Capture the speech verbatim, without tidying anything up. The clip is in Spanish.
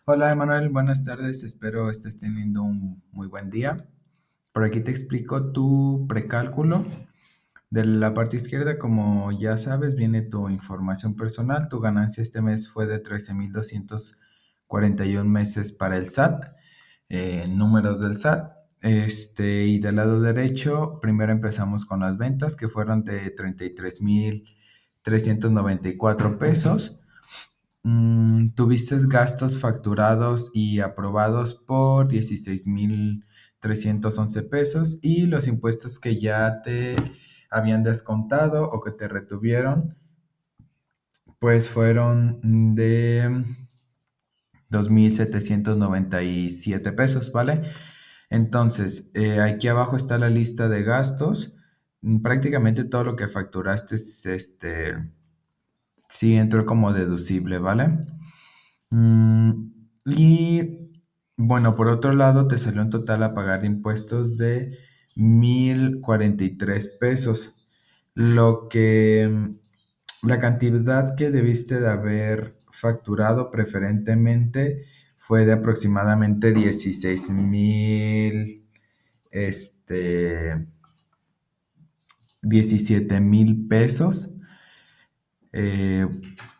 Hola Emanuel, buenas tardes, espero estés teniendo un muy buen día. Por aquí te explico tu precálculo. De la parte izquierda, como ya sabes, viene tu información personal. Tu ganancia este mes fue de trece mil doscientos cuarenta y un meses para el S A T, eh, números del S A T. Este, y del lado derecho, primero empezamos con las ventas que fueron de treinta y tres mil trescientos noventa y cuatro pesos. Mm, tuviste gastos facturados y aprobados por dieciséis mil trescientos once pesos y los impuestos que ya te habían descontado o que te retuvieron, pues fueron de dos mil setecientos noventa y siete pesos, ¿vale? Entonces, eh, aquí abajo está la lista de gastos. Mm, Prácticamente todo lo que facturaste, es, este, sí entró como deducible, ¿vale? Mm, y bueno, por otro lado, te salió un total a pagar de impuestos de mil cuarenta y tres pesos, lo que mm, la cantidad que debiste de haber facturado preferentemente fue de aproximadamente dieciséis mil, este, diecisiete mil pesos. Eh,